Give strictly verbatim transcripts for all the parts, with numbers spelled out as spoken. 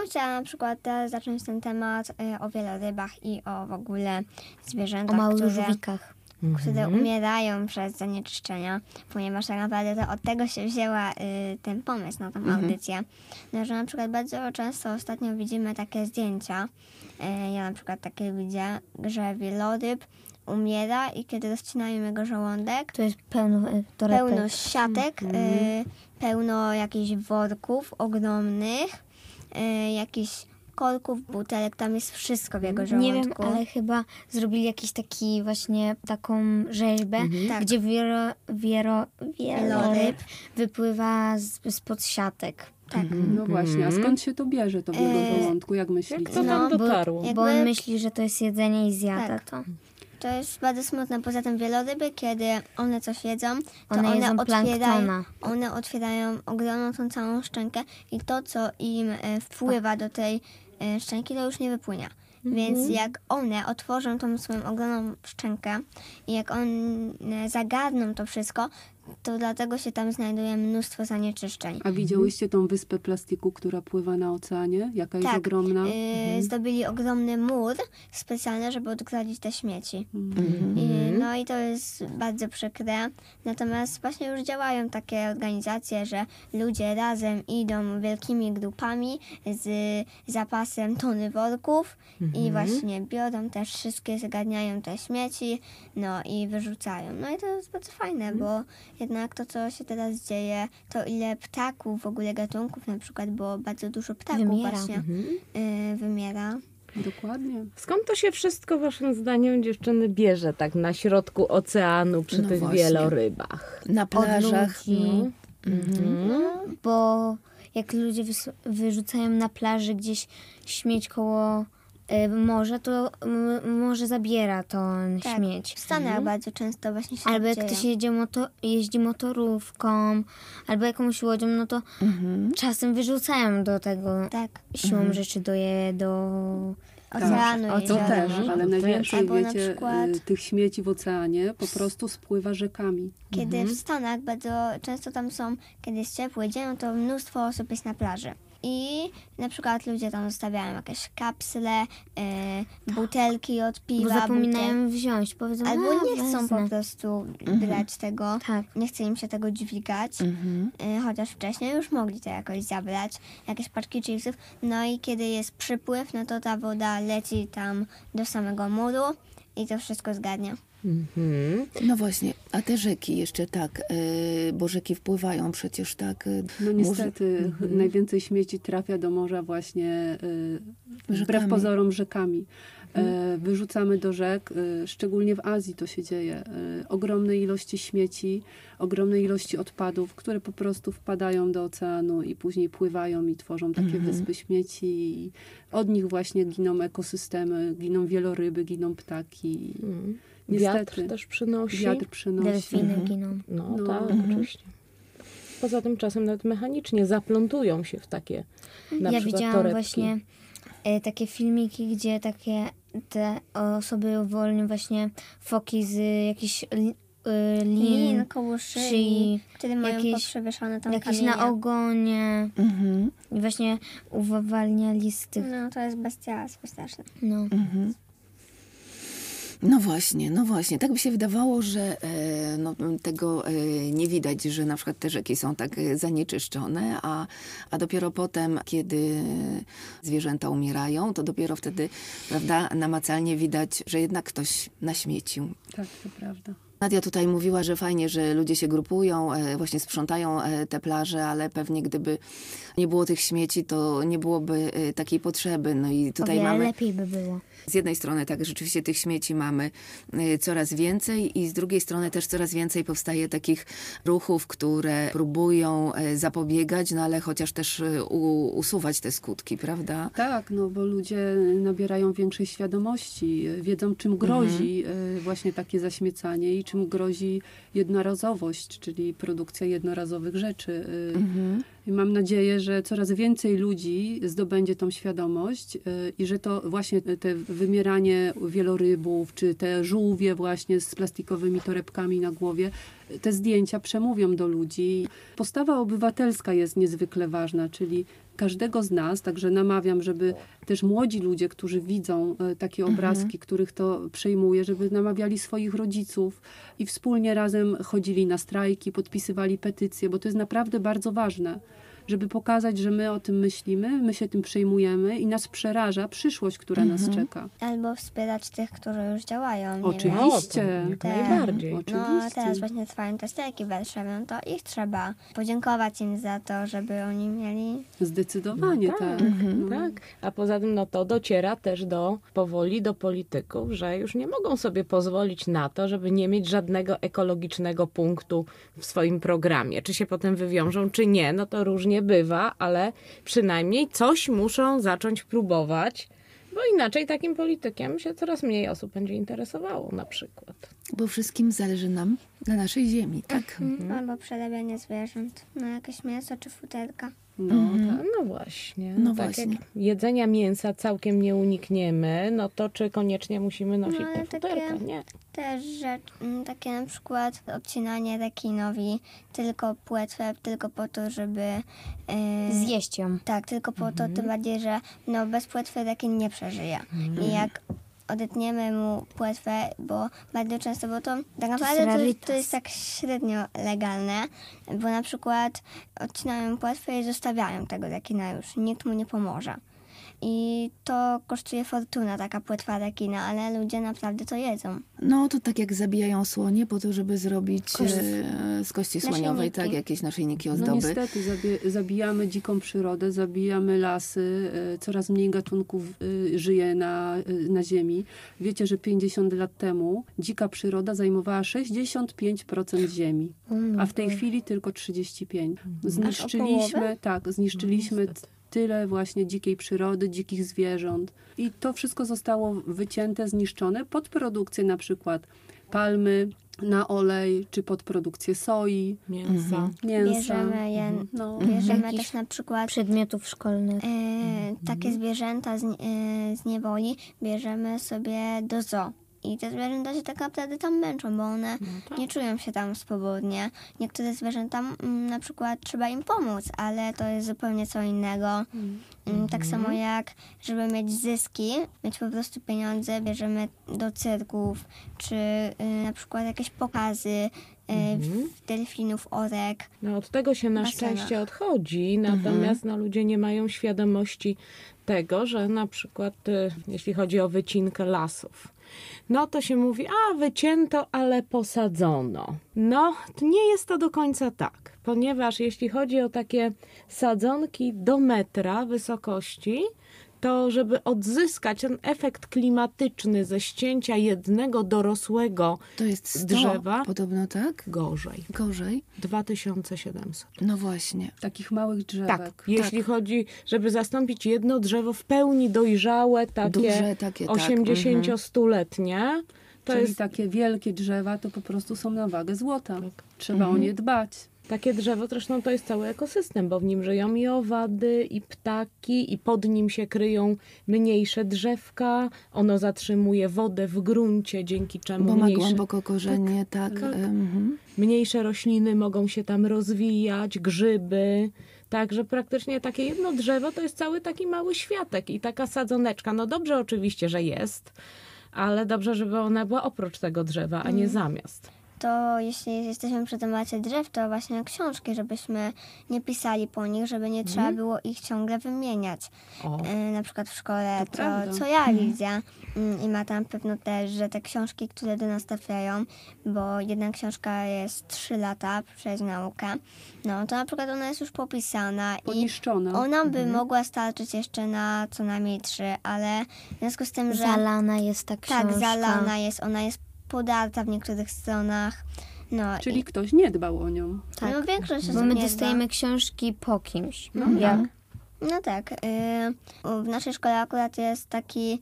chciałam na przykład teraz zacząć ten temat y, o wielorybach i o w ogóle zwierzętach, O małych które, żółwikach. które Mhm. umierają przez zanieczyszczenia, ponieważ tak naprawdę to od tego się wzięła y, ten pomysł na tą Mhm. audycję. No, że na przykład bardzo często ostatnio widzimy takie zdjęcia, y, ja na przykład takie widzę, że wieloryb umiera i kiedy rozcinają jego żołądek, To jest pełno y, torebek. pełno siatek, y, pełno jakichś worków ogromnych, y, jakichś korków, butelek, tam jest wszystko w jego Nie żołądku. wiem, ale chyba zrobili jakiś taki właśnie taką rzeźbę, Tak. gdzie wiero, wiero, wieloryb Wieloryb. wypływa z, spod siatek. Tak. No właśnie, a skąd się to bierze, to w jego E, żołądku, jak Jak myślicie? to tam No, dotarło? jakby- Bo on myśli, że to jest jedzenie i zjada Tak. to. To jest bardzo smutne. Poza tym wieloryby, kiedy one coś jedzą, to One one, jedzą otwierają, planktona. one otwierają ogromną tą całą szczękę i to, co im e, wpływa do tej e, szczęki, to już nie wypłynie. Więc jak one otworzą tą swoją ogromną szczękę i jak one zagarną to wszystko, to dlatego się tam znajduje mnóstwo zanieczyszczeń. A widziałyście tą wyspę plastiku, która pływa na oceanie? Jaka jest Tak, ogromna? y, zdobili ogromny mur specjalny, żeby odgrodzić te śmieci. Mhm. I, no i to jest bardzo przykre. Natomiast właśnie już działają takie organizacje, że ludzie razem idą wielkimi grupami z zapasem tony worków i właśnie biorą też wszystkie, zagarniają te śmieci, no i wyrzucają. No i to jest bardzo fajne, bo jednak to, co się teraz dzieje, to ile ptaków, w ogóle gatunków na przykład, bo bardzo dużo ptaków Wymiera. właśnie y, wymiera. Dokładnie. Skąd to się wszystko waszym zdaniem, dziewczyny, bierze tak na środku oceanu przy No tych właśnie. wielorybach? Na Od plażach. ludzi. Mhm. Bo jak ludzie wys- wyrzucają na plaży gdzieś śmieć koło y, morza, to m- morze zabiera ten Tak. śmieć. W Stanach bardzo często właśnie się Albo tak jak dzieje. ktoś jedzie moto- jeździ motorówką, albo jakąś łodzią, no to czasem wyrzucają do tego Tak, siłą rzeczy do, je, do oceanu A to jeziora. też, ale też. najwięcej, Albo na wiecie, przykład- y, tych śmieci w oceanie po prostu spływa rzekami. Kiedy w Stanach bardzo często tam są, kiedy jest ciepły dzień, to mnóstwo osób jest na plaży. I na przykład ludzie tam zostawiają jakieś kapsle, y, butelki od piwa. bo butel- zapominają wziąć. Powiedzą, Albo a, nie chcą wezmę. po prostu brać tego. Tak. Nie chce im się tego dźwigać. Y, chociaż wcześniej już mogli to jakoś zabrać. Jakieś paczki chipsów. No i kiedy jest przypływ, no to ta woda leci tam do samego muru i to wszystko zgadnia. Mhm. No właśnie, a te rzeki jeszcze tak, y, bo rzeki wpływają przecież tak. y, No niestety najwięcej śmieci trafia do morza właśnie y, wbrew Rzekami. pozorom rzekami. E, wyrzucamy do rzek, y, szczególnie w Azji to się dzieje. Y, ogromne ilości śmieci, ogromne ilości odpadów, które po prostu wpadają do oceanu i później pływają i tworzą takie wyspy śmieci. I od nich właśnie giną ekosystemy, giną wieloryby, giną ptaki. Mhm. Niestety. Wiatr też przynosi. Wiatr przynosi. Delfiny giną. No, No. tak, oczywiście. Poza tym czasem nawet mechanicznie zaplątują się w takie na Ja przykład widziałam torebki. właśnie e, takie filmiki, gdzie takie te osoby uwolnią właśnie foki z jakichś li, e, lin, Lin koło szyi, szyi, które mają jakieś- poprzewieszane tam jakieś kamienie. na ogonie Mhm, i właśnie uwalniali z tych, No to jest bestialstwo straszne. no. mhm. No właśnie, no właśnie. Tak by się wydawało, że e, no, tego e, nie widać, że na przykład te rzeki są tak e, zanieczyszczone, a, a dopiero potem, kiedy zwierzęta umierają, to dopiero wtedy, prawda, namacalnie widać, że jednak ktoś naśmiecił. Tak, to prawda. Nadia tutaj mówiła, że fajnie, że ludzie się grupują, e, właśnie sprzątają e, te plaże, ale pewnie gdyby nie było tych śmieci, to nie byłoby e, takiej potrzeby. No i O tutaj wiele mamy lepiej by było. z jednej strony tak, rzeczywiście tych śmieci mamy y, coraz więcej i z drugiej strony też coraz więcej powstaje takich ruchów, które próbują y, zapobiegać, no ale chociaż też y, u, usuwać te skutki, prawda? Tak, no bo ludzie nabierają większej świadomości, y, wiedzą czym grozi y, właśnie takie zaśmiecanie i czym grozi jednorazowość, czyli produkcja jednorazowych rzeczy. y. Mhm. I mam nadzieję, że coraz więcej ludzi zdobędzie tą świadomość y, i że to właśnie te wymieranie wielorybów, czy te żółwie właśnie z plastikowymi torebkami na głowie, te zdjęcia przemówią do ludzi. Postawa obywatelska jest niezwykle ważna, czyli każdego z nas, także namawiam, żeby też młodzi ludzie, którzy widzą e, takie obrazki, których to przejmuje, żeby namawiali swoich rodziców i wspólnie razem chodzili na strajki, podpisywali petycje, bo to jest naprawdę bardzo ważne, żeby pokazać, że my o tym myślimy, my się tym przejmujemy i nas przeraża przyszłość, która nas czeka. Albo wspierać tych, którzy już działają. Nie Oczywiście. wiem. O, to jak Tak. najbardziej. No Oczywiście. teraz właśnie trwają te strajki w Warszawie, no to ich trzeba podziękować im za to, żeby oni mieli... Zdecydowanie No tak. tak, No. tak. A poza tym no to dociera też do powoli do polityków, że już nie mogą sobie pozwolić na to, żeby nie mieć żadnego ekologicznego punktu w swoim programie. Czy się potem wywiążą, czy nie, no to różnie bywa, ale przynajmniej coś muszą zacząć próbować, bo inaczej takim politykiem się coraz mniej osób będzie interesowało na przykład. Bo wszystkim zależy nam na naszej ziemi, tak? Albo przerabianie zwierząt na jakieś mięso czy futerka. No, tak. No właśnie. No tak właśnie. jak jedzenia mięsa całkiem nie unikniemy, no to czy koniecznie musimy nosić No, ale te takie- futerka? Nie. Też rzecz, mm, takie na przykład odcinanie rekinowi tylko płetwę, tylko po to, żeby... yy, Zjeść ją. Tak, tylko po to, tym bardziej, że no, bez płetwy rekin nie przeżyje. I jak odetniemy mu płetwę, bo bardzo często, bo to tak naprawdę to, rarytas. to jest tak średnio legalne, bo na przykład odcinają płetwę i zostawiają tego rekina już. Nikt mu nie pomoże. I to kosztuje fortuna, taka płetwa rekina, ale ludzie naprawdę to jedzą. No to tak jak zabijają słonie po to, żeby zrobić e, z kości słoniowej, Naszyjniki. tak, jakieś naszyjniki No ozdoby. niestety zabie, zabijamy dziką przyrodę, zabijamy lasy, y, coraz mniej gatunków y, żyje na, y, na ziemi. Wiecie, że pięćdziesiąt lat temu dzika przyroda zajmowała sześćdziesiąt pięć procent ziemi, a w tej chwili tylko trzydzieści pięć procent. Zniszczyliśmy, tak, zniszczyliśmy t- tyle właśnie dzikiej przyrody, dzikich zwierząt i to wszystko zostało wycięte, zniszczone pod produkcję na przykład palmy na olej, czy pod produkcję soi, Mięsa. mięsa. Bierzemy je, No. bierzemy Jakiś też na przykład Przedmiotów szkolnych. e, takie zwierzęta z, e, z niewoli bierzemy sobie do zoo. I te zwierzęta się tak naprawdę tam męczą, bo one nie czują się tam swobodnie. Niektóre zwierzęta mm, na przykład trzeba im pomóc, ale to jest zupełnie co innego. Mm, Tak samo jak, żeby mieć zyski, mieć po prostu pieniądze, bierzemy do cyrków, czy y, na przykład jakieś pokazy y, delfinów, orek. No od tego się na Basenach. szczęście odchodzi, natomiast no, ludzie nie mają świadomości tego, że na przykład y, jeśli chodzi o wycinkę lasów, no to się mówi, a wycięto, ale posadzono. No, to nie jest to do końca tak, ponieważ jeśli chodzi o takie sadzonki do metra wysokości, to żeby odzyskać ten efekt klimatyczny ze ścięcia jednego dorosłego To jest sto, drzewa, podobno, tak? gorzej. Gorzej. dwa tysiące siedemset. No właśnie. Takich małych drzewek. Tak, jeśli chodzi, żeby zastąpić jedno drzewo w pełni dojrzałe, takie Duże takie, tak. osiemdziesięciostuletnie, to Czyli jest takie wielkie drzewa to po prostu są na wagę złota. Tak. Trzeba o nie dbać. takie drzewo, zresztą to jest cały ekosystem, bo w nim żyją i owady, i ptaki, i pod nim się kryją mniejsze drzewka, ono zatrzymuje wodę w gruncie, dzięki czemu Bo ma mniejsze, głęboko korzenie, tak. tak. mhm. mniejsze rośliny mogą się tam rozwijać, grzyby. Także praktycznie takie jedno drzewo to jest cały taki mały światek i taka sadzoneczka. No dobrze oczywiście, że jest, ale dobrze, żeby ona była oprócz tego drzewa, a nie zamiast. To jeśli jesteśmy przy temacie drzew, to właśnie książki, żebyśmy nie pisali po nich, żeby nie trzeba było ich ciągle wymieniać. O. E, na przykład w szkole, To to, prawda. co ja widzę mm, i ma tam pewno też, że te książki, które do nas trafiają, bo jedna książka jest trzy lata przez naukę, no to na przykład ona jest już popisana i Poniszczona. ona by mogła starczyć jeszcze na co najmniej trzy, ale w związku z tym, że Zalana jest ta książka. tak, zalana jest, ona jest podarta w niektórych stronach. No, Czyli i, ktoś nie dbał o nią. Tak. no większość Bo osób my nie dostajemy książki po kimś. dba. Jak? No tak. Y, w naszej szkole akurat jest taki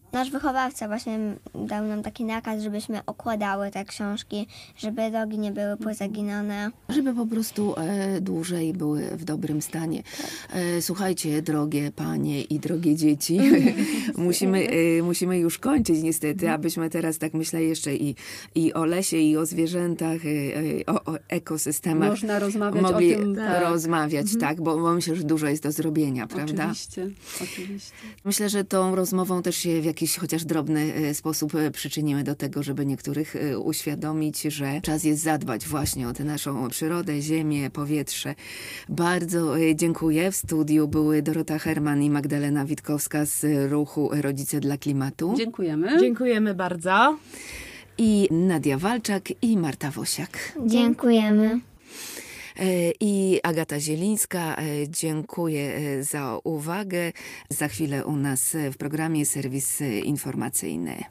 Nasz wychowawca właśnie dał nam taki nakaz, żebyśmy okładały te książki, żeby rogi nie były pozaginane. Żeby po prostu e, dłużej były w dobrym stanie. E, słuchajcie, drogie panie i drogie dzieci, musimy, e, musimy już kończyć niestety, abyśmy teraz tak myślę jeszcze i, i o lesie, i o zwierzętach, e, o, o ekosystemach. Można rozmawiać mogli o tym. Tak. rozmawiać, tak, bo, bo myślę, że dużo jest do zrobienia, prawda? Oczywiście, oczywiście. Myślę, że tą rozmową też się w jakiś chociaż drobny e, sposób e, przyczynimy do tego, żeby niektórych e, uświadomić, że czas jest zadbać właśnie o tę naszą przyrodę, ziemię, powietrze. Bardzo e, dziękuję. W studiu były Dorota Herman i Magdalena Witkowska z ruchu Rodzice dla Klimatu. Dziękujemy. Dziękujemy bardzo. I Nadia Walczak i Marta Wosiak. Dziękujemy. E, I Agata Zielińska. E, Dziękuję e, za uwagę. Za chwilę u nas w programie serwis informacyjny.